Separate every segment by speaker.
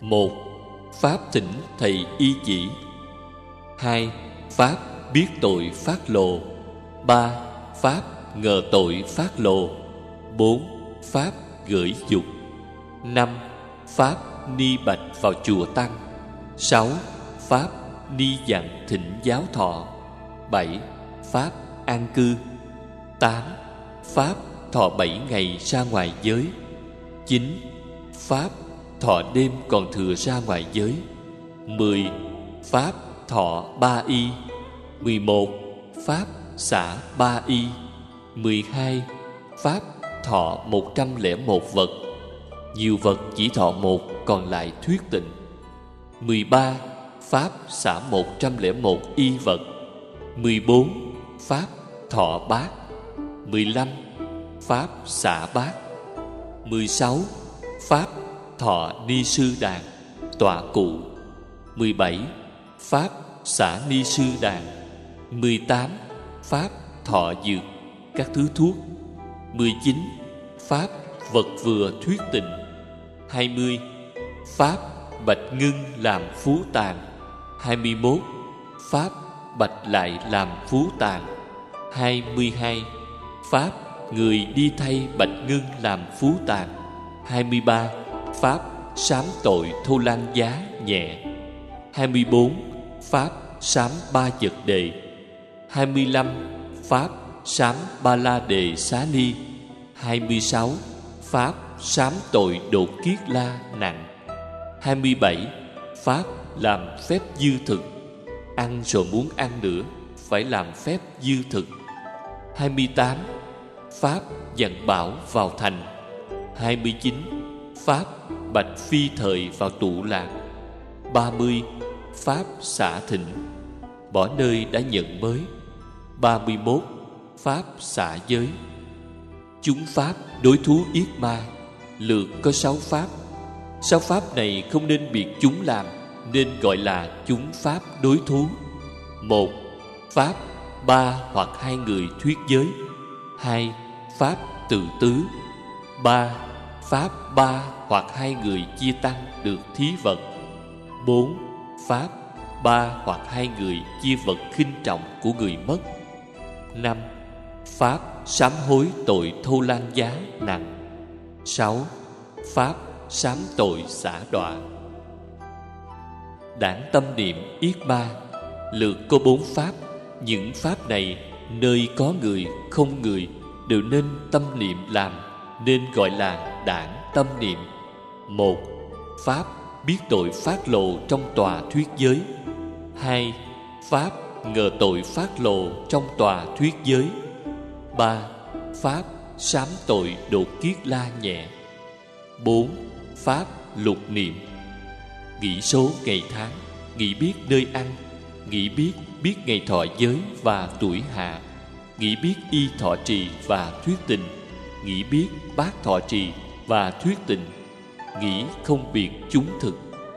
Speaker 1: 1. Pháp thỉnh thầy y chỉ. 2. Pháp biết tội phát lộ. 3. Pháp ngờ tội phát lộ. 4. Pháp gửi dục. 5. Pháp ni bạch vào chùa tăng. 6. Pháp ni dặn thỉnh giáo thọ. 7. Pháp an cư. 8. Pháp thọ 7 ngày ra ngoài giới. 9. Pháp thọ đêm còn thừa ra ngoài giới. 10. Pháp thọ 3 y. 11. Pháp xả 3 y. 12. Pháp thọ 101 vật. Nhiều vật chỉ thọ 1, còn lại thuyết tịnh. 13. Pháp xả 101 y vật. 14. Pháp thọ bát. 15. Pháp xả bát. 16. Pháp thọ ni sư đàn, tọa cụ. 17. Pháp xả ni sư đàn. 18. Pháp thọ dược, các thứ thuốc. 19. Pháp vật vừa thuyết tịnh. 20. Pháp bạch ngưng làm phú tàn. 21. Pháp bạch lại làm phú tàn. 22. Pháp người đi thay bạch ngưng làm phú tàn. 23. Pháp sám tội thô lan giá nhẹ. 24. Pháp sám ba vật đề. 25. Pháp sám ba la đề xá ni. 26. Pháp sám tội đột kiết la nặng. 27. Pháp làm phép dư thực, ăn rồi muốn ăn nữa, phải làm phép dư thực. 28. Pháp dặn bảo vào thành. 29. Pháp bạch phi thời vào tụ lạc. 30. Pháp xả thịnh, bỏ nơi đã nhận mới. 31. Pháp xả giới. Chúng pháp đối thú yết ma, lượt có 6 pháp. 6 pháp này không nên biệt chúng làm, nên gọi là chúng pháp đối thú. 1. Pháp 3 hoặc 2 người thuyết giới. 2. Pháp tự tứ. 3. Pháp 3 hoặc 2 người chia tăng được thí vật. 4. Pháp 3 hoặc 2 người chia vật khinh trọng của người mất. 5. Pháp sám hối tội thô lan giá nặng. 6. Pháp sám tội xả đọa. Đảng tâm niệm yết ma, lượt có 4 pháp. Những pháp này nơi có người không người đều nên tâm niệm làm, nên gọi là đảng tâm niệm. 1. Pháp biết tội phát lộ trong tòa thuyết giới. 2. Pháp ngờ tội phát lộ trong tòa thuyết giới. 3. Pháp sám tội đột kiết la nhẹ. 4. Pháp lục niệm, nghĩ số ngày tháng, nghĩ biết nơi ăn, nghĩ biết ngày thọ giới và tuổi hạ, nghĩ biết y thọ trì và thuyết tịnh, nghĩ biết bát thọ trì và thuyết tịnh, nghĩ không biệt chúng thực.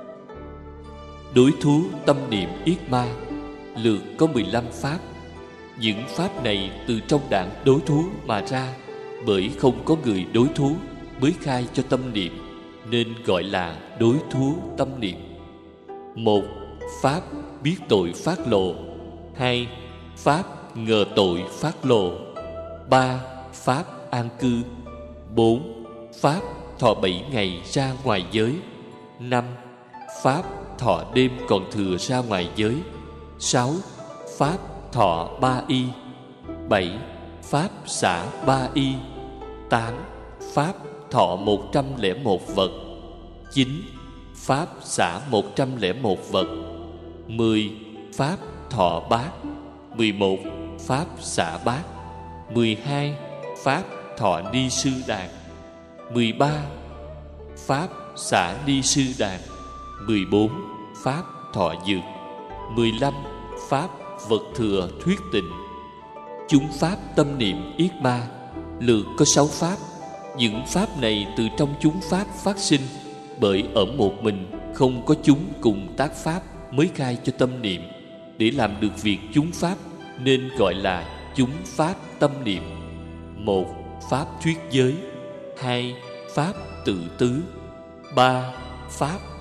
Speaker 1: Đối thú tâm niệm yết ma, lượt có 15 pháp. Những pháp này từ trong đảng đối thú mà ra, bởi không có người đối thú mới khai cho tâm niệm, nên gọi là đối thú tâm niệm. 1. Pháp biết tội phát lộ. 2. Pháp ngờ tội phát lộ. 3. Pháp an cư. 4. Pháp thọ 7 ngày ra ngoài giới. 5. Pháp thọ đêm còn thừa ra ngoài giới. 6. Pháp thọ 3 y. 7. Pháp xả 3 y. 8. Pháp thọ 101 vật. 9. Pháp xả 101 vật. 10. Pháp thọ bát. 11. Pháp xả bát. 12. Pháp thọ ni sư đàn. 13. Pháp xả ni sư đàn. 14. Pháp thọ dược. 15. Pháp vật thừa thuyết tịnh. Chúng pháp tâm niệm yết ma, lượt có 6 pháp. Những pháp này từ trong chúng pháp phát sinh, bởi ở một mình không có chúng cùng tác pháp mới khai cho tâm niệm. Để làm được việc chúng pháp nên gọi là chúng pháp tâm niệm. 1. Pháp thuyết giới. 2. Pháp tự tứ. 3. Pháp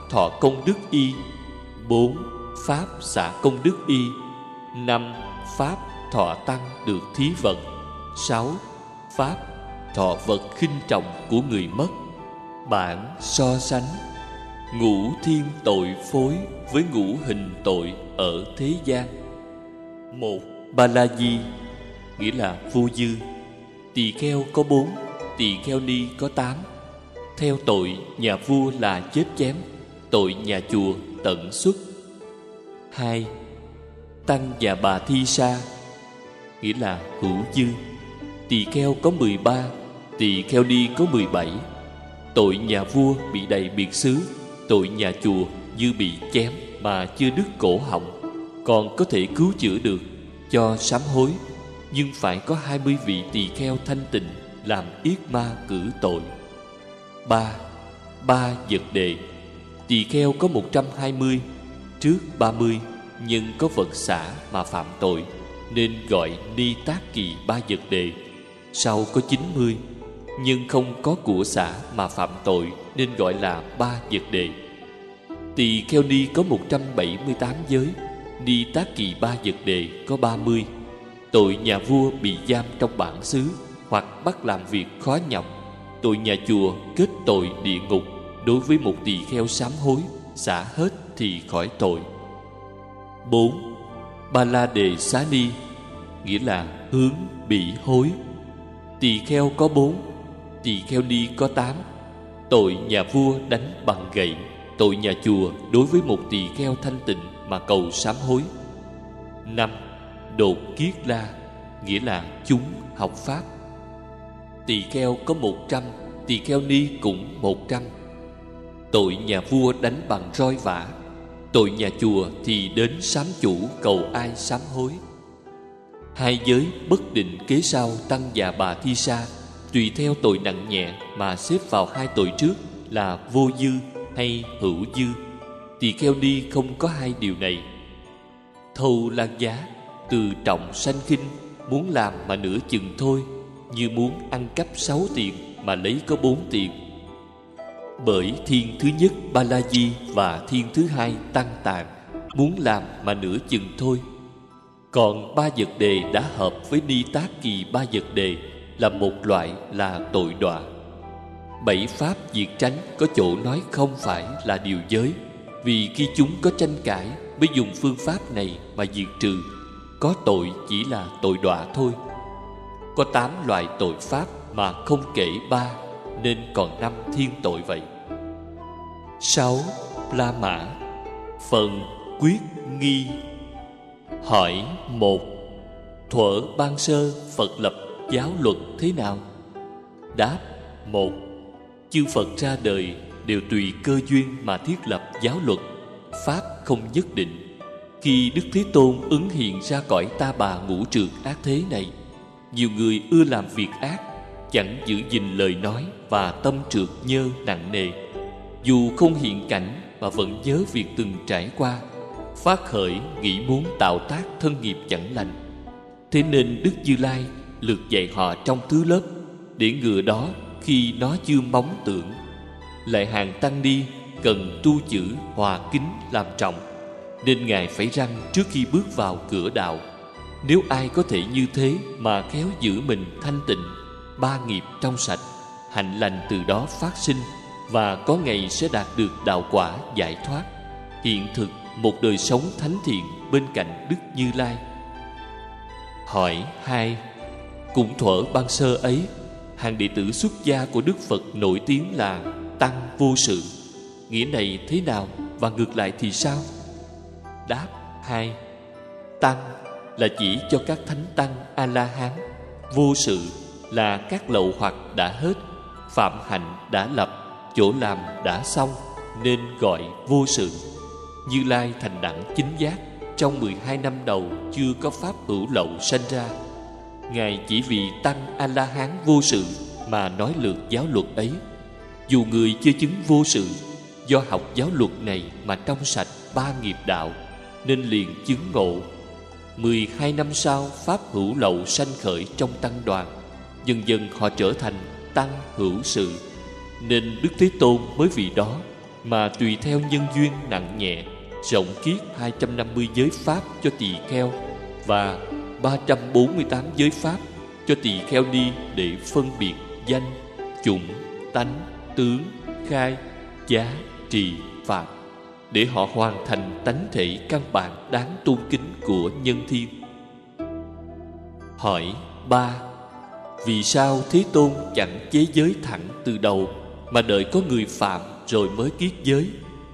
Speaker 1: thọ công đức y. 4. Pháp xả công đức y. 5. Pháp thọ tăng được thí vật. 6. Pháp thọ vật khinh trọng của người mất. Bản so sánh ngũ thiên tội phối với ngũ hình tội ở thế gian. 1. Ba la di, nghĩa là vô dư. Tỳ kheo có 4, tỳ kheo ni có 8. Theo tội nhà vua là chết chém, tội nhà chùa tận xuất. 2. Tăng và bà thi sa, nghĩa là hữu dư. Tỳ kheo có 13, tỳ kheo ni có 17. Tội nhà vua bị đầy biệt xứ, tội nhà chùa như bị chém mà chưa đứt cổ họng, còn có thể cứu chữa được, cho sám hối. Nhưng phải có 20 vị tỳ kheo thanh tịnh làm yết ma cử tội. 3. Ba vật đề. Tỳ kheo có 120, trước 30 nhưng có vật xả mà phạm tội nên gọi ni tác kỳ ba vật đề. Sau có 90 nhưng không có của xả mà phạm tội nên gọi là ba vật đề. Tỳ kheo ni có 178 giới, ni tác kỳ ba vật đề có 30. Tội nhà vua bị giam trong bản xứ hoặc bắt làm việc khó nhọc, tội nhà chùa kết tội địa ngục. Đối với một tỳ kheo sám hối, xả hết thì khỏi tội. 4. Ba la đề xá ni, nghĩa là hướng bị hối. Tỳ kheo có 4, tỳ kheo ni có 8. Tội nhà vua đánh bằng gậy, tội nhà chùa đối với một tỳ kheo thanh tịnh mà cầu sám hối. 5. Đột kiết la, nghĩa là chúng học pháp. Tỳ kheo có 100, tỳ kheo ni cũng 100. Tội nhà vua đánh bằng roi vả, tội nhà chùa thì đến sám chủ cầu ai sám hối. 2 giới bất định kế sau tăng và bà thi sa, tùy theo tội nặng nhẹ mà xếp vào 2 tội trước là vô dư hay hữu dư. Tỳ kheo ni không có 2 điều này. Thâu lan giá, từ trọng sanh khinh, muốn làm mà nửa chừng thôi, như muốn ăn cắp 6 tiền mà lấy có 4 tiền. Bởi thiên thứ nhất ba la di và thiên thứ hai tăng tạng, muốn làm mà nửa chừng thôi. Còn ba vật đề đã hợp với ni tác kỳ ba vật đề là một loại là tội đọa. 7 pháp diệt tránh có chỗ nói không phải là điều giới, vì khi chúng có tranh cãi mới dùng phương pháp này mà diệt trừ. Có tội chỉ là tội đọa thôi. Có 8 loại tội pháp mà không kể 3, nên còn 5 thiên tội vậy. 6. La mã. Phần quyết nghi. Hỏi 1. Thuở ban sơ Phật lập giáo luật thế nào? Đáp 1. Chư Phật ra đời đều tùy cơ duyên mà thiết lập giáo luật, pháp không nhất định. Khi Đức Thế Tôn ứng hiện ra cõi ta bà ngũ trượt ác thế này, nhiều người ưa làm việc ác, chẳng giữ gìn lời nói và tâm trượt nhơ nặng nề. Dù không hiện cảnh mà vẫn nhớ việc từng trải qua, phát khởi nghĩ muốn tạo tác thân nghiệp chẳng lành. Thế nên Đức Như Lai lược dạy họ trong thứ lớp, để ngừa đó khi nó chưa móng tưởng. Lại hàng tăng ni cần tu chữ hòa kính làm trọng, nên Ngài phải răn trước khi bước vào cửa đạo. Nếu ai có thể như thế mà khéo giữ mình thanh tịnh, 3 nghiệp trong sạch, hạnh lành từ đó phát sinh, và có ngày sẽ đạt được đạo quả giải thoát, hiện thực một đời sống thánh thiện bên cạnh Đức Như Lai. Hỏi 2. Cũng thuở ban sơ ấy, hàng đệ tử xuất gia của Đức Phật nổi tiếng là Tăng Vô Sự. Nghĩa này thế nào và ngược lại thì sao? Đáp 2. Tăng là chỉ cho các thánh tăng A-la-hán, vô sự là các lậu hoặc đã hết, phạm hạnh đã lập, chỗ làm đã xong, nên gọi vô sự. Như Lai thành đẳng chính giác, trong 12 năm đầu chưa có pháp hữu lậu sanh ra. Ngài chỉ vì tăng A-la-hán vô sự mà nói lược giáo luật ấy. Dù người chưa chứng vô sự, do học giáo luật này mà trong sạch 3 nghiệp đạo, nên liền chứng ngộ. 12 năm sau, pháp hữu lậu sanh khởi trong tăng đoàn, dần dần họ trở thành tăng hữu sự, nên Đức Thế Tôn mới vì đó mà tùy theo nhân duyên nặng nhẹ, rộng kiết 250 giới pháp cho tỳ kheo và 348 giới pháp cho tỳ kheo ni để phân biệt danh, chủng, tánh, tướng, khai, giá, trì, phạm, để họ hoàn thành tánh thể căn bản đáng tôn kính của nhân thiên. Hỏi 3. Vì sao Thế Tôn chẳng chế giới thẳng từ đầu, mà đợi có người phạm rồi mới kiết giới?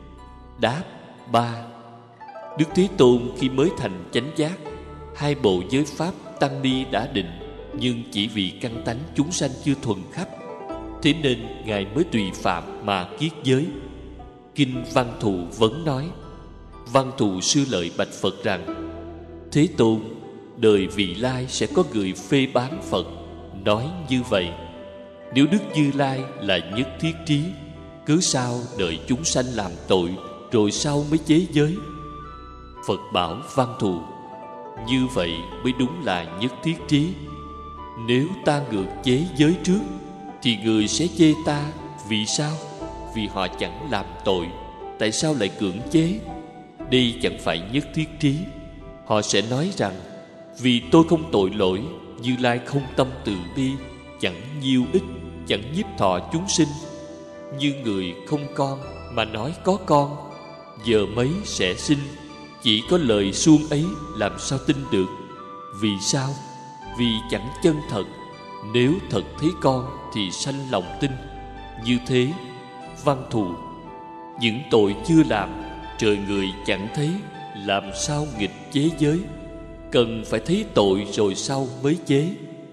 Speaker 1: Đáp 3. Đức Thế Tôn khi mới thành chánh giác, 2 bộ giới pháp tăng ni đã định, nhưng chỉ vì căn tánh chúng sanh chưa thuần khắp, thế nên Ngài mới tùy phạm mà kiết giới. Kinh Văn Thù Vấn nói: Văn Thù Sư Lợi bạch Phật rằng: Thế Tôn, đời vị lai sẽ có người phê bán Phật, nói như vậy: nếu Đức Như Lai là nhất thiết trí, cớ sao đợi chúng sanh làm tội rồi sau mới chế giới? Phật bảo Văn Thù: như vậy mới đúng là nhất thiết trí. Nếu ta ngược chế giới trước thì người sẽ chê ta. Vì sao? Vì họ chẳng làm tội, tại sao lại cưỡng chế? Đây chẳng phải nhất thiết trí. Họ sẽ nói rằng: vì tôi không tội lỗi, Như Lai không tâm từ bi, chẳng nhiêu ích, chẳng nhiếp thọ chúng sinh. Như người không con mà nói có con, giờ mấy sẽ sinh. Chỉ có lời suông ấy làm sao tin được? Vì sao? Vì chẳng chân thật. Nếu thật thấy con thì sanh lòng tin. Như thế, Văn Thù, những tội chưa làm, trời người chẳng thấy, làm sao nghịch chế giới? Cần phải thấy tội rồi sau mới chế.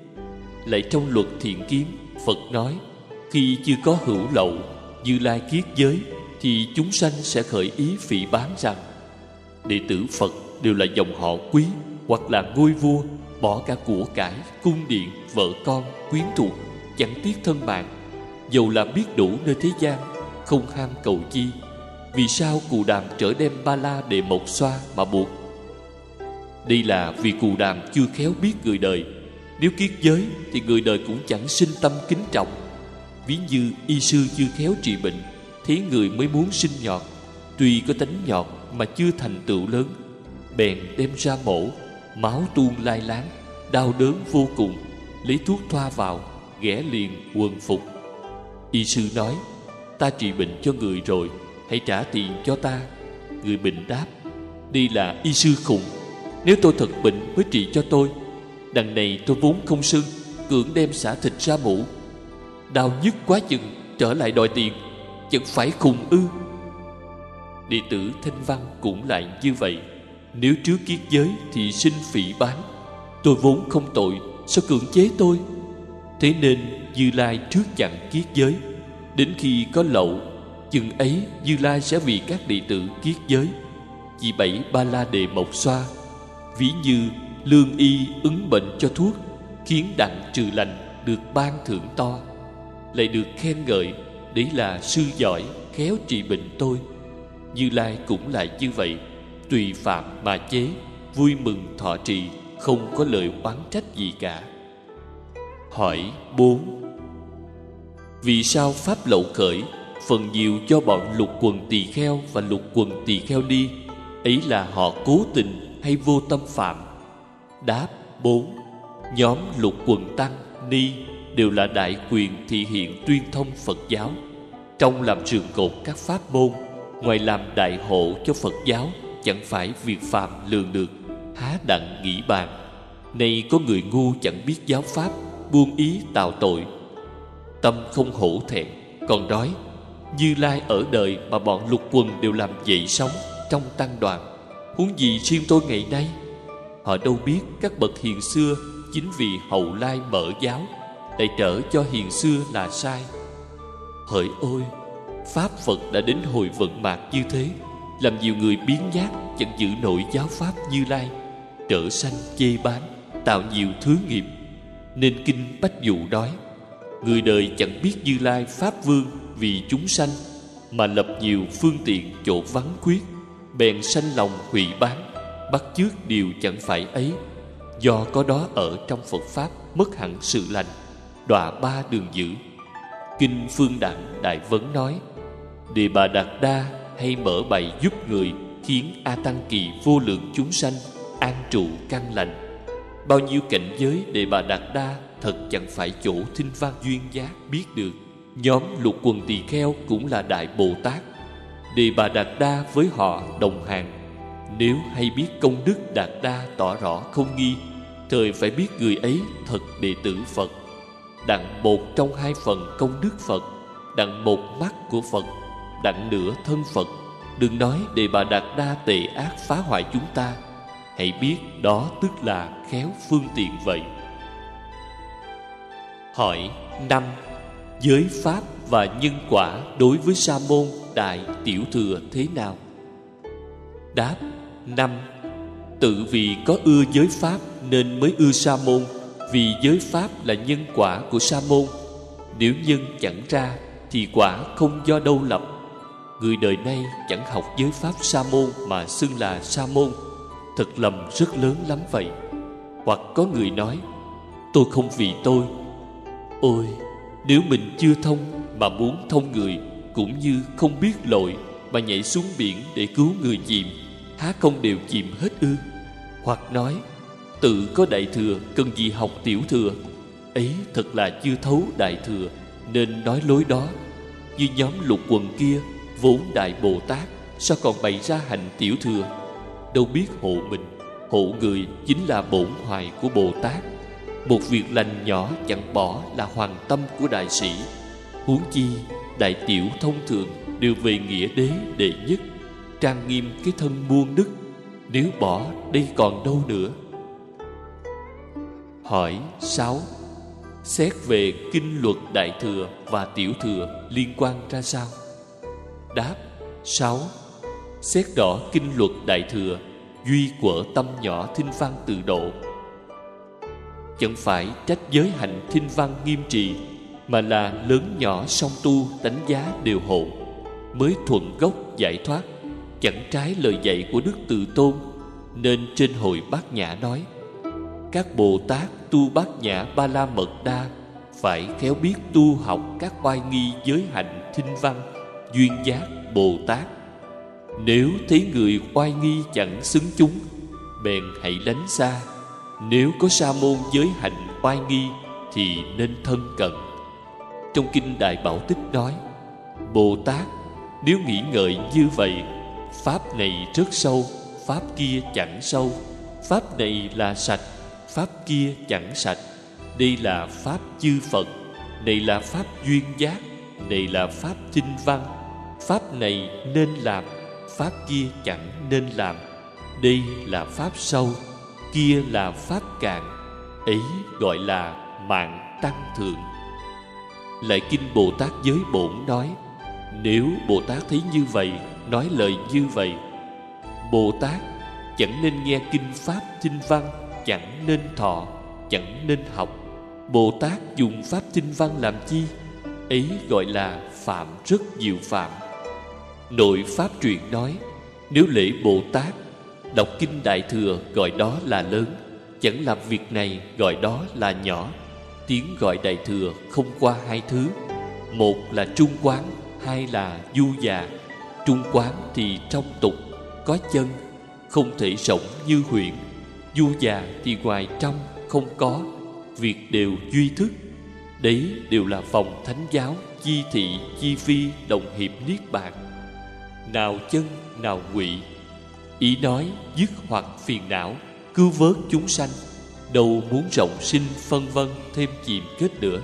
Speaker 1: Lại trong luật thiện kiến, Phật nói: khi chưa có hữu lậu, Như Lai kiết giới, thì chúng sanh sẽ khởi ý phỉ báng rằng: đệ tử Phật đều là dòng họ quý, hoặc là ngôi vua, bỏ cả của cải, cung điện, vợ con, quyến thuộc, chẳng tiếc thân mạng, dầu là biết đủ nơi thế gian, không ham cầu chi. Vì sao Cù Đàm trở đem Ba La Đề Mộc Xoa mà buộc? Đây là vì Cù Đàm chưa khéo biết người đời. Nếu kiết giới thì người đời cũng chẳng sinh tâm kính trọng. Ví như y sư chưa khéo trị bệnh, thấy người mới muốn sinh nhọt, tuy có tánh nhọt mà chưa thành tựu lớn, bèn đem ra mổ, máu tuôn lai láng, đau đớn vô cùng, lấy thuốc thoa vào, ghẻ liền quần phục. Y sư nói: ta trị bệnh cho người rồi, hãy trả tiền cho ta. Người bệnh đáp: đây là y sư khùng, nếu tôi thật bệnh mới trị cho tôi. Đằng này tôi vốn không sưng, cưỡng đem xả thịt ra mũ, đau nhức quá chừng, trở lại đòi tiền, chẳng phải khùng ư? Đệ tử Thanh Văn cũng lại như vậy. Nếu trước kiết giới thì sinh phỉ báng, tôi vốn không tội, sao cưỡng chế tôi? Thế nên Như Lai trước chặn kiết giới, đến khi có lậu, chừng ấy Như Lai sẽ vì các đệ tử kiết giới. Chỉ 7 Ba La Đề Mộc Xoa, ví như lương y ứng bệnh cho thuốc, khiến đặng trừ lành, được ban thưởng to, lại được khen ngợi, đấy là sư giỏi, khéo trị bệnh tôi. Như Lai cũng lại như vậy, tùy phạm mà chế, vui mừng thọ trì, không có lời oán trách gì cả. Hỏi 4. Vì sao pháp lậu khởi phần nhiều do bọn lục quần tỳ kheo và lục quần tỳ kheo ni? Ấy là họ cố tình hay vô tâm phạm? Đáp 4. Nhóm lục quần tăng, ni đều là đại quyền thị hiện tuyên thông Phật giáo. Trong làm trường cột các pháp môn, ngoài làm đại hộ cho Phật giáo, chẳng phải việc phạm lường được, há đặng nghĩ bàn. Nay có người ngu chẳng biết giáo pháp, buông ý tạo tội, tâm không hổ thẹn, còn nói: Như Lai ở đời mà bọn lục quần đều làm dậy sóng trong tăng đoàn, huống gì riêng tôi ngày nay? Họ đâu biết các bậc hiền xưa chính vì hậu lai mở giáo, lại trở cho hiền xưa là sai. Hỡi ôi, pháp Phật đã đến hồi vận mạt như thế, làm nhiều người biến nhát, chẳng giữ nổi giáo pháp Như Lai, trở sanh chê báng, tạo nhiều thứ nghiệp. Nên kinh Bách Dụ nói: người đời chẳng biết Như Lai pháp vương vì chúng sanh, mà lập nhiều phương tiện chỗ vắng khuyết, bèn sanh lòng hủy bán, bắt chước điều chẳng phải ấy. Do có đó ở trong Phật pháp mất hẳn sự lành, đọa 3 đường dữ. Kinh Phương Đẳng Đại Vấn nói: Đề Bà Đạt Đa hay mở bày giúp người, khiến A Tăng Kỳ vô lượng chúng sanh an trụ căn lành. Bao nhiêu cảnh giới Đề Bà Đạt Đa thật chẳng phải chỗ thinh văn duyên giác biết được. Nhóm Lục Quần Tỳ Kheo cũng là Đại Bồ Tát. Đề Bà Đạt Đa với họ đồng hàng. Nếu hay biết công đức Đạt Đa tỏ rõ không nghi, thời phải biết người ấy thật đệ tử Phật. Đặng một trong hai phần công đức Phật, đặng một mắt của Phật, đặng nửa thân Phật. Đừng nói Đề Bà Đạt Đa tệ ác phá hoại chúng ta, hãy biết đó tức là khéo phương tiện vậy. Hỏi 5. Giới pháp và nhân quả đối với sa môn, đại, tiểu thừa thế nào? Đáp. 5. Tự vì có ưa giới pháp nên mới ưa sa môn, vì giới pháp là nhân quả của sa môn. Nếu nhân chẳng ra thì quả không do đâu lập. Người đời nay chẳng học giới pháp sa môn mà xưng là sa môn, thật lầm rất lớn lắm vậy. Hoặc có người nói: tôi không vì tôi. Ôi, nếu mình chưa thông mà muốn thông người, cũng như không biết lội mà nhảy xuống biển để cứu người chìm, há không đều chìm hết ư? Hoặc nói: tự có đại thừa, cần gì học tiểu thừa? Ấy thật là chưa thấu đại thừa, nên nói lối đó. Như nhóm Lục Quần kia, vốn Đại Bồ Tát, sao còn bày ra hành tiểu thừa? Đâu biết hộ mình, hộ người chính là bổn hoài của Bồ Tát. Một việc lành nhỏ chẳng bỏ là hoàn tâm của đại sĩ. Huống chi đại tiểu thông thường đều về nghĩa đế đệ nhất, trang nghiêm cái thân muôn đức. Nếu bỏ đây còn đâu nữa? Hỏi 6. Xét về kinh luật đại thừa và tiểu thừa liên quan ra sao? Đáp. 6. Xét rõ kinh luật đại thừa, duy quở tâm nhỏ thinh văn tự độ. Chẳng phải trách giới hạnh thinh văn nghiêm trì, mà là lớn nhỏ song tu đánh giá đều hộ, mới thuận gốc giải thoát, chẳng trái lời dạy của Đức Từ Tôn. Nên trên hội Bát Nhã nói: các Bồ Tát tu Bát Nhã Ba La Mật Đa phải khéo biết tu học các oai nghi giới hạnh thinh văn duyên giác Bồ Tát. Nếu thấy người oai nghi chẳng xứng chúng, bèn hãy lánh xa. Nếu có sa môn giới hạnh oai nghi thì nên thân cận. Trong kinh Đại Bảo Tích nói: Bồ Tát nếu nghĩ ngợi như vậy, pháp này rất sâu, pháp kia chẳng sâu. Pháp này là sạch, pháp kia chẳng sạch. Đây là pháp chư Phật, này là pháp duyên giác, này là pháp thinh văn. Pháp này nên làm, pháp kia chẳng nên làm. Đây là pháp sâu, kia là pháp cạn. Ấy gọi là mạng tăng thượng. Lại kinh Bồ Tát Giới Bổn nói: nếu Bồ Tát thấy như vậy, nói lời như vậy, Bồ Tát chẳng nên nghe kinh pháp thinh văn, chẳng nên thọ, chẳng nên học. Bồ Tát dùng pháp thinh văn làm chi? Ấy gọi là phạm rất nhiều phạm. Nội pháp truyện nói: nếu lễ Bồ Tát, đọc kinh Đại Thừa gọi đó là lớn, chẳng làm việc này gọi đó là nhỏ. Tiếng gọi Đại Thừa không qua hai thứ: một là trung quán, hai là du già. Trung quán thì trong tục, có chân, không thể rộng như huyện. Du già thì ngoài trong, không có, việc đều duy thức. Đấy đều là vòng thánh giáo, chi thị, chi phi, đồng hiệp niết bàn. Nào chân, nào ngụy. Ý nói dứt hoặc phiền não, cứu vớt chúng sanh, đâu muốn rộng sinh phân vân thêm chìm kết nữa.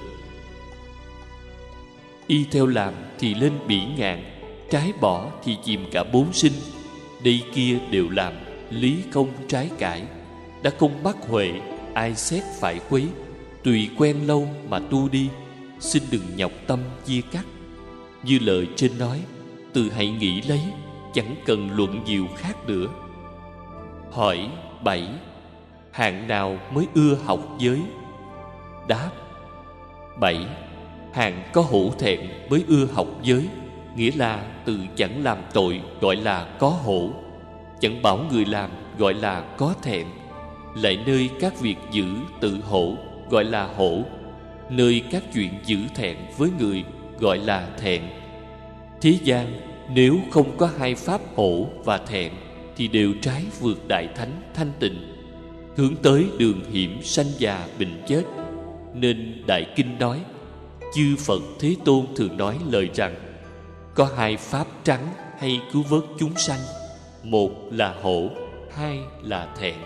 Speaker 1: Y theo làm thì lên bỉ ngạn, trái bỏ thì chìm cả bốn sinh. Đây kia đều làm, lý không trái cãi. Đã không bắt huệ, ai xét phải quấy. Tùy quen lâu mà tu đi, xin đừng nhọc tâm chia cắt. Như lời trên nói: tự hãy nghĩ lấy, chẳng cần luận nhiều khác nữa. Hỏi 7. Hạng nào mới ưa học giới? Đáp. 7. Hạng có hổ thẹn mới ưa học giới, nghĩa là tự chẳng làm tội gọi là có hổ, chẳng bảo người làm gọi là có thẹn. Lại nơi các việc giữ tự hổ gọi là hổ, nơi các chuyện giữ thẹn với người gọi là thẹn. Thế gian nếu không có hai pháp hổ và thẹn thì đều trái vượt đại thánh thanh tịnh, hướng tới đường hiểm sanh già bệnh chết. Nên Đại Kinh nói, chư Phật Thế Tôn thường nói lời rằng có hai pháp trắng hay cứu vớt chúng sanh, một là hổ, hai là thẹn.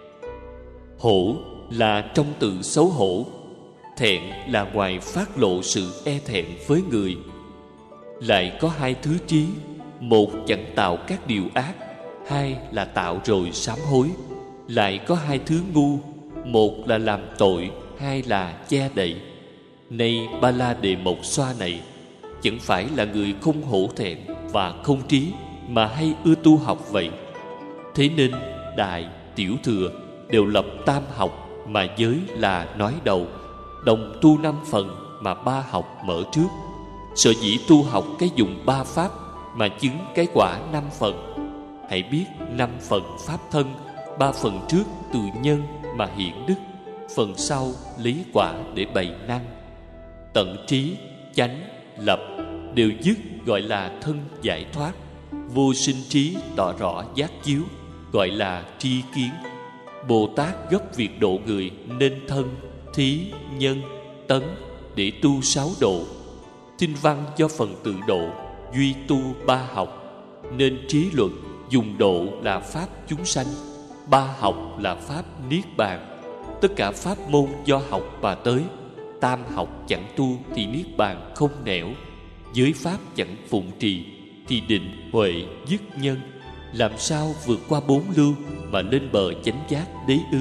Speaker 1: Hổ là trong tự xấu hổ, thẹn là ngoài phát lộ sự e thẹn với người. Lại có hai thứ trí, một chẳng tạo các điều ác, hai là tạo rồi sám hối. Lại có hai thứ ngu, một là làm tội, hai là che đậy. Nay Ba La Đề Mộc Xoa này chẳng phải là người không hổ thẹn và không trí, mà hay ưa tu học vậy. Thế nên Đại, Tiểu Thừa đều lập tam học, mà giới là nói đầu. Đồng tu 5 phần mà 3 học mở trước. Sở dĩ tu học cái dùng 3 pháp mà chứng cái quả 5 phần. Hãy biết 5 phần pháp thân, 3 phần trước từ nhân mà hiện đức, phần sau lý quả để bày năng. Tận trí, chánh, lập đều dứt gọi là thân giải thoát. Vô sinh trí tỏ rõ giác chiếu gọi là tri kiến. Bồ Tát gấp việc độ người nên thân, thí, nhân, tấn để tu 6 độ. Tinh văn do phần tự độ, duy tu 3 học. Nên trí luận dùng độ là pháp chúng sanh, 3 học là pháp niết bàn. Tất cả pháp môn do học mà tới. Tam học chẳng tu thì niết bàn không nẻo. Giới pháp chẳng phụng trì thì định huệ dứt nhân. Làm sao vượt qua 4 lưu mà lên bờ chánh giác đế ư?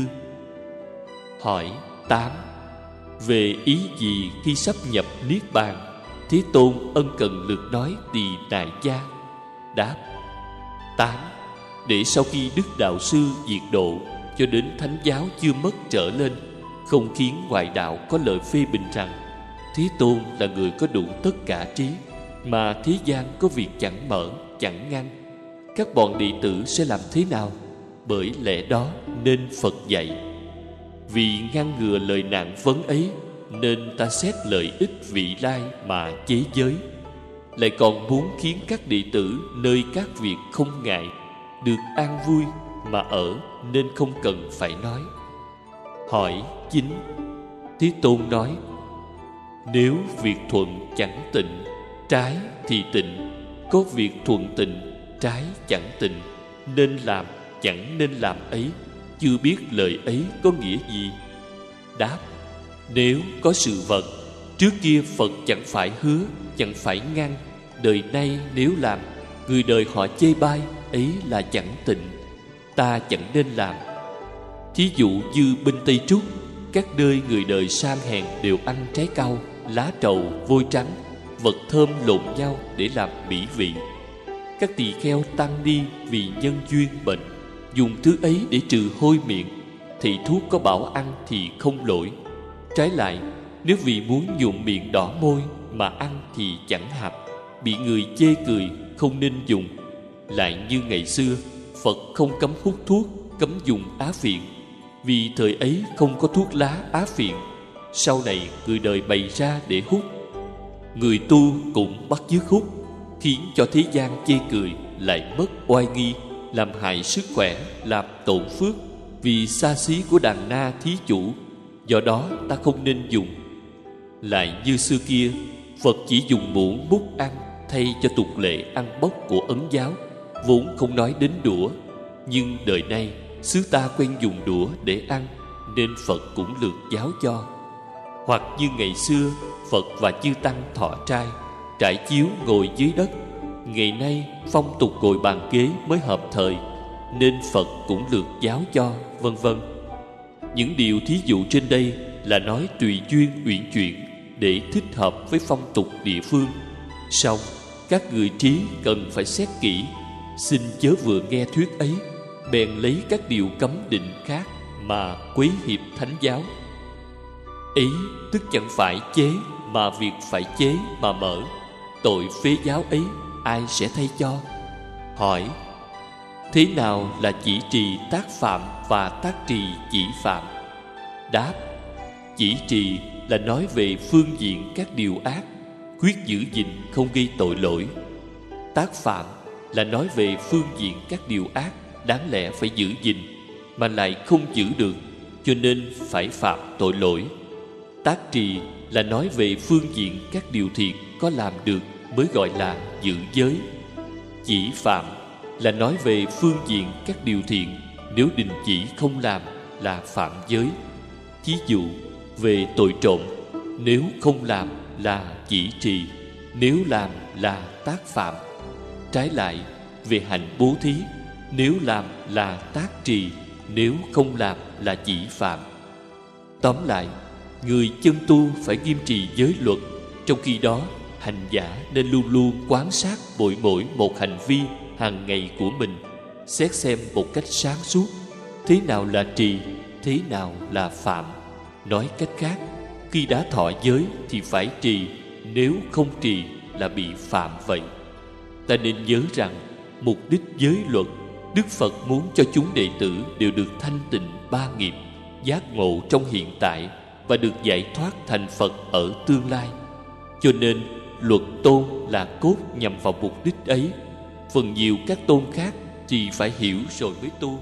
Speaker 1: Hỏi 8. Về ý gì khi sắp nhập niết bàn, Thế Tôn ân cần lược nói tỳ đại gia? Đáp 8. Để sau khi Đức Đạo Sư diệt độ, cho đến thánh giáo chưa mất trở lên, không khiến ngoại đạo có lời phê bình rằng Thế Tôn là người có đủ tất cả trí, mà thế gian có việc chẳng mở, chẳng ngăn. Các bọn đệ tử sẽ làm thế nào? Bởi lẽ đó nên Phật dạy. Vì ngăn ngừa lời nạn vấn ấy, nên ta xét lợi ích vị lai mà chế giới. Lại còn muốn khiến các đệ tử nơi các việc không ngại, được an vui mà ở, nên không cần phải nói. Hỏi 9. Thế Tôn nói, nếu việc thuận chẳng tịnh, trái thì tịnh. Có việc thuận tịnh, trái chẳng tịnh, nên làm chẳng nên làm ấy, chưa biết lời ấy có nghĩa gì. Đáp, nếu có sự vật, trước kia Phật chẳng phải hứa, chẳng phải ngăn. Đời nay nếu làm, người đời họ chê bai, ấy là chẳng tịnh, ta chẳng nên làm. Thí dụ như bên Tây Trúc, các nơi người đời sam hèn đều ăn trái cau, lá trầu, vôi trắng, vật thơm lộn nhau để làm mỹ vị. Các tỳ kheo tăng ni vì nhân duyên bệnh, dùng thứ ấy để trừ hôi miệng. Thì thuốc có bảo ăn thì không lỗi. Trái lại, nếu vì muốn nhuộm miệng đỏ môi mà ăn thì chẳng hạp, bị người chê cười, không nên dùng. Lại như ngày xưa, Phật không cấm hút thuốc, cấm dùng á phiện, vì thời ấy không có thuốc lá á phiện. Sau này người đời bày ra để hút. Người tu cũng bắt chước hút, khiến cho thế gian chê cười, lại mất oai nghi, làm hại sức khỏe, làm tổn phước. Vì xa xí của đàn na thí chủ, do đó ta không nên dùng. Lại như xưa kia, Phật chỉ dùng muỗng múc ăn thay cho tục lệ ăn bốc của Ấn giáo, vốn không nói đến đũa. Nhưng đời nay xứ ta quen dùng đũa để ăn, nên Phật cũng lược giáo cho. Hoặc như ngày xưa, Phật và chư tăng thọ trai, trải chiếu ngồi dưới đất. Ngày nay phong tục ngồi bàn ghế mới hợp thời, nên Phật cũng lược giáo cho, vân vân. Những điều thí dụ trên đây là nói tùy duyên uyển chuyển, để thích hợp với phong tục địa phương. Song các người trí cần phải xét kỹ, xin chớ vừa nghe thuyết ấy bèn lấy các điều cấm định khác mà quấy hiệp thánh giáo. Ấy tức chẳng phải chế, mà việc phải chế mà mở. Tội phế giáo ấy ai sẽ thay cho? Hỏi, thế nào là chỉ trì tác phạm và tác trì chỉ phạm? Đáp, chỉ trì là nói về phương diện các điều ác, quyết giữ gìn không gây tội lỗi. Tác phạm là nói về phương diện các điều ác đáng lẽ phải giữ gìn mà lại không giữ được, cho nên phải phạm tội lỗi. Tác trì là nói về phương diện các điều thiện có làm được mới gọi là giữ giới. Chỉ phạm là nói về phương diện các điều thiện nếu đình chỉ không làm là phạm giới. Ví dụ về tội trộm, nếu không làm là chỉ trì, nếu làm là tác phạm. Trái lại, về hạnh bố thí, nếu làm là tác trì, nếu không làm là chỉ phạm. Tóm lại, người chân tu phải nghiêm trì giới luật, trong khi đó hành giả nên luôn luôn quan sát mỗi một hành vi hàng ngày của mình, xét xem một cách sáng suốt thế nào là trì, thế nào là phạm. Nói cách khác, khi đã thọ giới thì phải trì, nếu không trì là bị phạm vậy. Ta nên nhớ rằng mục đích giới luật, Đức Phật muốn cho chúng đệ tử đều được thanh tịnh ba nghiệp, giác ngộ trong hiện tại và được giải thoát thành Phật ở tương lai. Cho nên luật tôn là cốt nhằm vào mục đích ấy. Phần nhiều các tôn khác thì phải hiểu rồi mới tu.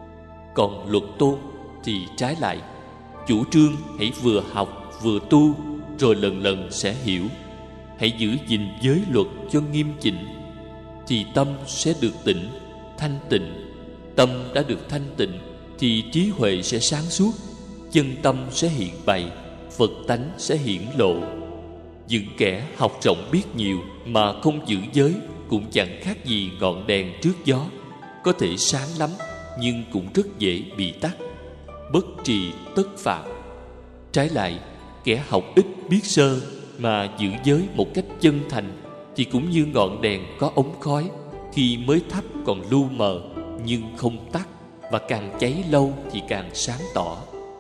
Speaker 1: Còn luật tôn thì trái lại, chủ trương hãy vừa học vừa tu, rồi lần lần sẽ hiểu. Hãy giữ gìn giới luật cho nghiêm chỉnh, thì tâm sẽ được tịnh, thanh tịnh. Tâm đã được thanh tịnh thì trí huệ sẽ sáng suốt, chân tâm sẽ hiện bày, Phật tánh sẽ hiển lộ. Những kẻ học rộng biết nhiều mà không giữ giới cũng chẳng khác gì ngọn đèn trước gió, có thể sáng lắm nhưng cũng rất dễ bị tắt. Bất trì tất phạm. Trái lại, kẻ học ít biết sơ mà giữ giới một cách chân thành thì cũng như ngọn đèn có ống khói, khi mới thắp còn lu mờ nhưng không tắt, và càng cháy lâu thì càng sáng tỏ.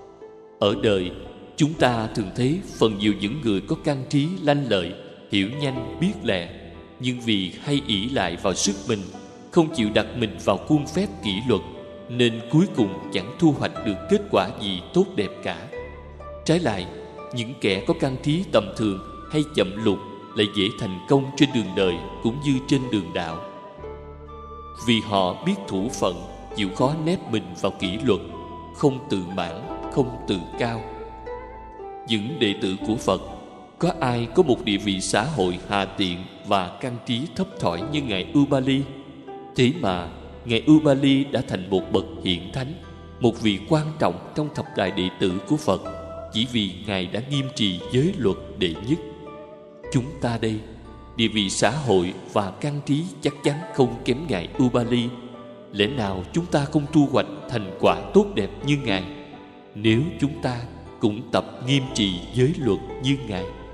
Speaker 1: Ở đời, chúng ta thường thấy phần nhiều những người có căn trí lanh lợi, hiểu nhanh biết lẹ, nhưng vì hay ỷ lại vào sức mình, không chịu đặt mình vào khuôn phép kỷ luật, nên cuối cùng chẳng thu hoạch được kết quả gì tốt đẹp cả. Trái lại, những kẻ có căn trí tầm thường hay chậm lụt lại dễ thành công trên đường đời cũng như trên đường đạo. Vì họ biết thủ phận, chịu khó nép mình vào kỷ luật, không tự mãn, không tự cao. Những đệ tử của Phật, có ai có một địa vị xã hội hạ tiện và căn trí thấp thỏi như Ngài Ubali? Thế mà Ngài Ubali đã thành một bậc hiển thánh, một vị quan trọng trong thập đại đệ tử của Phật, chỉ vì Ngài đã nghiêm trì giới luật đệ nhất. Chúng ta đây, địa vị xã hội và căn trí chắc chắn không kém Ngài Ubali. Lẽ nào chúng ta không thu hoạch thành quả tốt đẹp như Ngài, nếu chúng ta cũng tập nghiêm trì giới luật như Ngài?